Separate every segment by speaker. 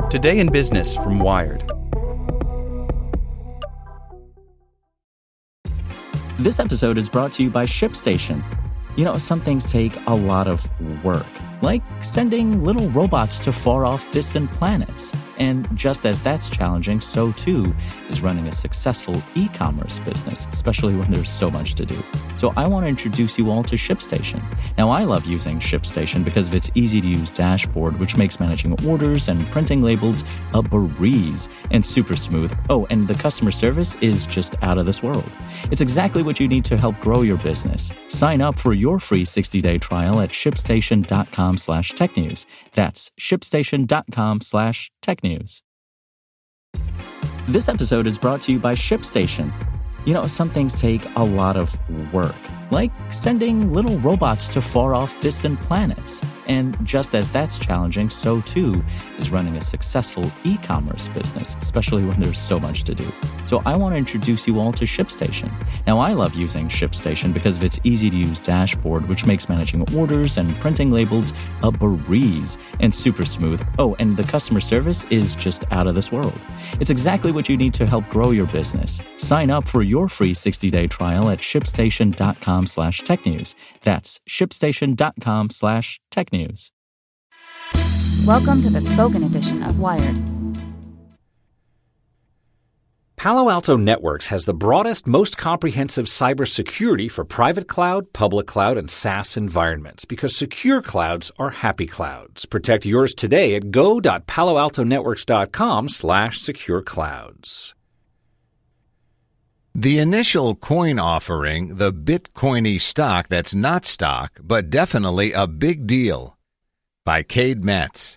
Speaker 1: Today in Business from Wired.
Speaker 2: This episode is brought to you by ShipStation. You know, some things take a lot of work, like sending little robots to far-off distant planets. And just as that's challenging, so too is running a successful e-commerce business, especially when there's so much to do. So I want to introduce you all to ShipStation. Now, I love using ShipStation because of its easy-to-use dashboard, which makes managing orders and printing labels a breeze and super smooth. Oh, and the customer service is just out of this world. It's exactly what you need to help grow your business. Sign up for your free 60-day trial at shipstation.com/technews. That's shipstation.com/technews. This episode is brought to you by ShipStation. You know, some things take a lot of work, like sending little robots to far-off distant planets. And just as that's challenging, so too is running a successful e-commerce business, especially when there's so much to do. So I want to introduce you all to ShipStation. Now, I love using ShipStation because of its easy-to-use dashboard, which makes managing orders and printing labels a breeze and super smooth. Oh, and the customer service is just out of this world. It's exactly what you need to help grow your business. Sign up for your free 60-day trial at shipstation.com/technews. That's shipstation.com/technews.
Speaker 3: Welcome to the spoken edition of Wired.
Speaker 4: Palo Alto Networks has the broadest, most comprehensive cybersecurity for private cloud, public cloud, and SaaS environments because secure clouds are happy clouds. Protect yours today at go.paloaltonetworks.com/secure-clouds.
Speaker 5: The initial coin offering, the Bitcoiny stock that's not stock, but definitely a big deal, by Cade Metz.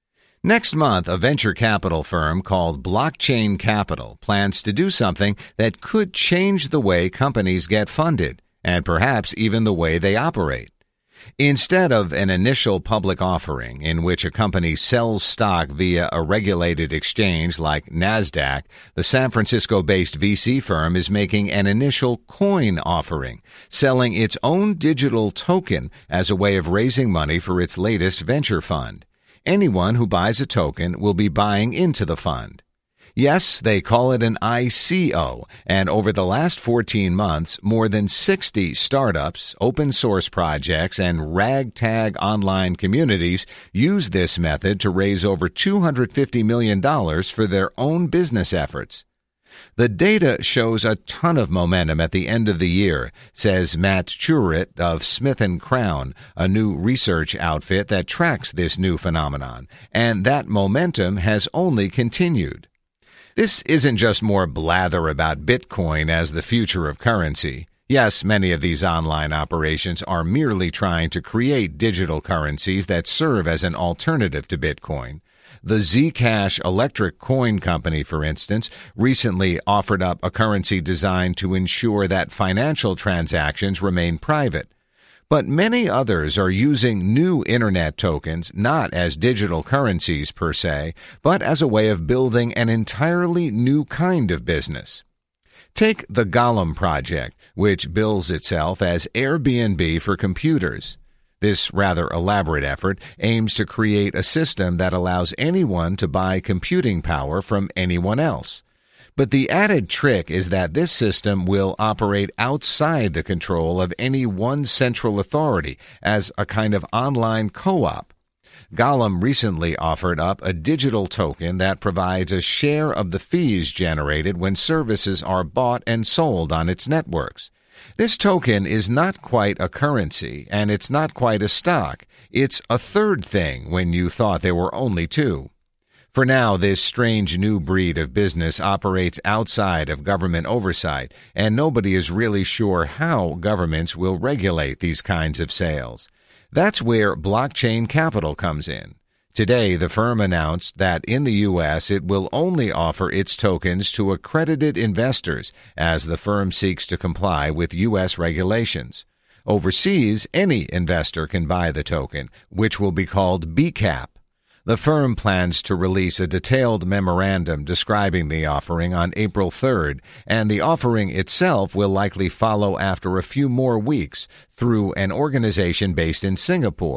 Speaker 5: Next month, a venture capital firm called Blockchain Capital plans to do something that could change the way companies get funded, and perhaps even the way they operate. Instead of an initial public offering in which a company sells stock via a regulated exchange like NASDAQ, the San Francisco-based VC firm is making an initial coin offering, selling its own digital token as a way of raising money for its latest venture fund. Anyone who buys a token will be buying into the fund. Yes, they call it an ICO, and over the last 14 months, more than 60 startups, open source projects, and ragtag online communities used this method to raise over $250 million for their own business efforts. The data shows a ton of momentum at the end of the year, says Matt Churit of Smith & Crown, a new research outfit that tracks this new phenomenon, and that momentum has only continued. This isn't just more blather about Bitcoin as the future of currency. Yes, many of these online operations are merely trying to create digital currencies that serve as an alternative to Bitcoin. The Zcash electric coin company, for instance, recently offered up a currency designed to ensure that financial transactions remain private. But many others are using new Internet tokens not as digital currencies per se, but as a way of building an entirely new kind of business. Take the Golem project, which bills itself as Airbnb for computers. This rather elaborate effort aims to create a system that allows anyone to buy computing power from anyone else. But the added trick is that this system will operate outside the control of any one central authority as a kind of online co-op. Golem recently offered up a digital token that provides a share of the fees generated when services are bought and sold on its networks. This token is not quite a currency, and it's not quite a stock. It's a third thing when you thought there were only two. For now, this strange new breed of business operates outside of government oversight, and nobody is really sure how governments will regulate these kinds of sales. That's where Blockchain Capital comes in. Today, the firm announced that in the U.S. it will only offer its tokens to accredited investors as the firm seeks to comply with U.S. regulations. Overseas, any investor can buy the token, which will be called BCAP. The firm plans to release a detailed memorandum describing the offering on April 3rd, and the offering itself will likely follow after a few more weeks through an organization based in Singapore.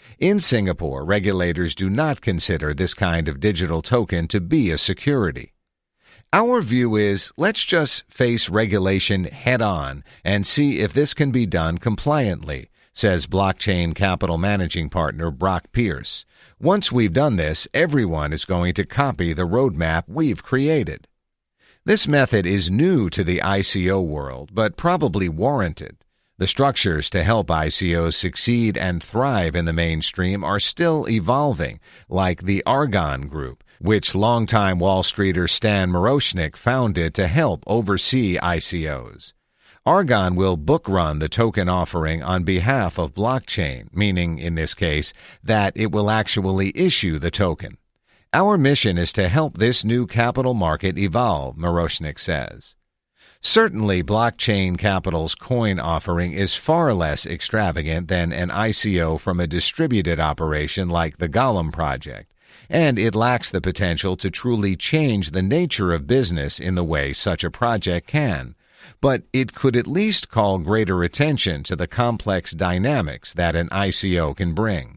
Speaker 5: In Singapore, regulators do not consider this kind of digital token to be a security. Our view is, let's just face regulation head-on and see if this can be done compliantly, says blockchain capital managing partner Brock Pierce. Once we've done this, everyone is going to copy the roadmap we've created. This method is new to the ICO world, but probably warranted. The structures to help ICOs succeed and thrive in the mainstream are still evolving, like the Argon Group, which longtime Wall Streeter Stan Miroshnik founded to help oversee ICOs. Argon will book-run the token offering on behalf of blockchain, meaning, in this case, that it will actually issue the token. Our mission is to help this new capital market evolve, Miroshnik says. Certainly, Blockchain Capital's coin offering is far less extravagant than an ICO from a distributed operation like the Golem project, and it lacks the potential to truly change the nature of business in the way such a project can. But it could at least call greater attention to the complex dynamics that an ICO can bring.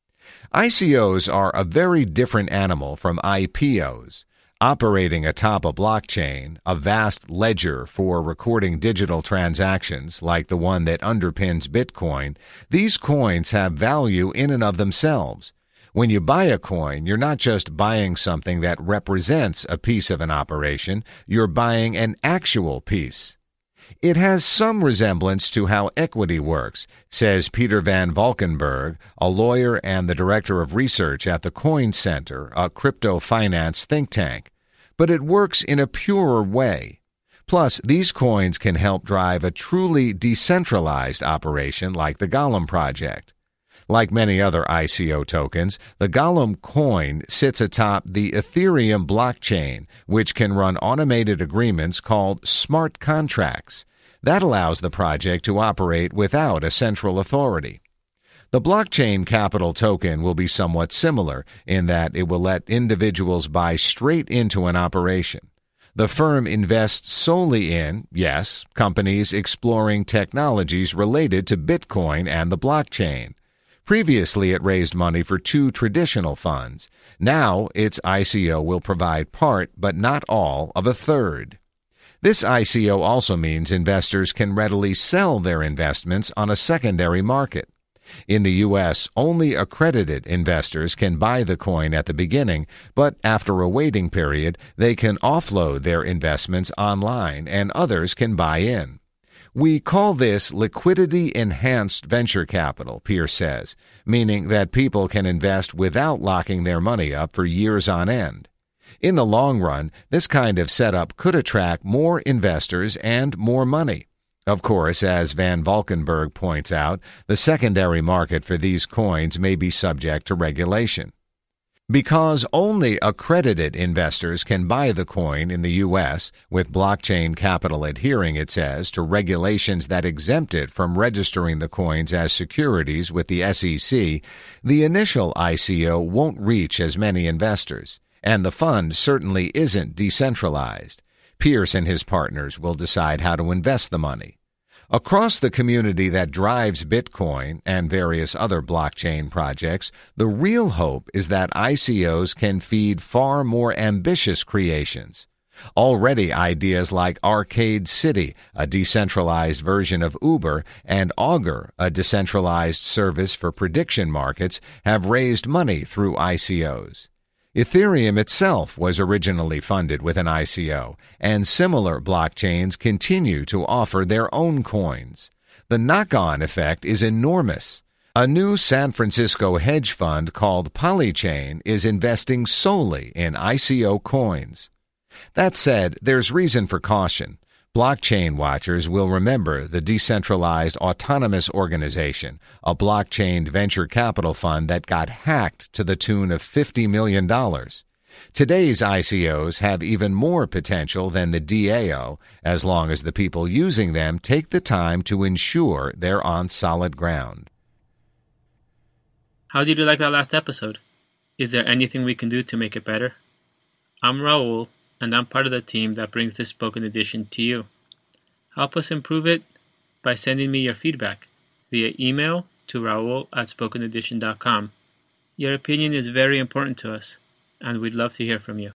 Speaker 5: ICOs are a very different animal from IPOs. Operating atop a blockchain, a vast ledger for recording digital transactions like the one that underpins Bitcoin, these coins have value in and of themselves. When you buy a coin, you're not just buying something that represents a piece of an operation, you're buying an actual piece. It has some resemblance to how equity works, says Peter Van Valkenburg, a lawyer and the director of research at the Coin Center, a crypto finance think tank. But it works in a purer way. Plus, these coins can help drive a truly decentralized operation like the Golem project. Like many other ICO tokens, the Golem coin sits atop the Ethereum blockchain, which can run automated agreements called smart contracts. That allows the project to operate without a central authority. The blockchain capital token will be somewhat similar in that it will let individuals buy straight into an operation. The firm invests solely in, yes, companies exploring technologies related to Bitcoin and the blockchain. Previously, it raised money for 2 traditional funds. Now, its ICO will provide part, but not all, of a third. This ICO also means investors can readily sell their investments on a secondary market. In the U.S., only accredited investors can buy the coin at the beginning, but after a waiting period, they can offload their investments online and others can buy in. We call this liquidity-enhanced venture capital, Pierce says, meaning that people can invest without locking their money up for years on end. In the long run, this kind of setup could attract more investors and more money. Of course, as Van Valkenburg points out, the secondary market for these coins may be subject to regulation. Because only accredited investors can buy the coin in the U.S., with blockchain capital adhering, it says, to regulations that exempt it from registering the coins as securities with the SEC, the initial ICO won't reach as many investors, and the fund certainly isn't decentralized. Pierce and his partners will decide how to invest the money. Across the community that drives Bitcoin and various other blockchain projects, the real hope is that ICOs can feed far more ambitious creations. Already ideas like Arcade City, a decentralized version of Uber, and Augur, a decentralized service for prediction markets, have raised money through ICOs. Ethereum itself was originally funded with an ICO, and similar blockchains continue to offer their own coins. The knock-on effect is enormous. A new San Francisco hedge fund called Polychain is investing solely in ICO coins. That said, there's reason for caution. Blockchain watchers will remember the Decentralized Autonomous Organization, a blockchain venture capital fund that got hacked to the tune of $50 million. Today's ICOs have even more potential than the DAO, as long as the people using them take the time to ensure they're on solid ground.
Speaker 6: How did you like that last episode? Is there anything we can do to make it better? I'm Raul, and I'm part of the team that brings this spoken edition to you. Help us improve it by sending me your feedback via email to Raul@spokenedition.com. Your opinion is very important to us, and we'd love to hear from you.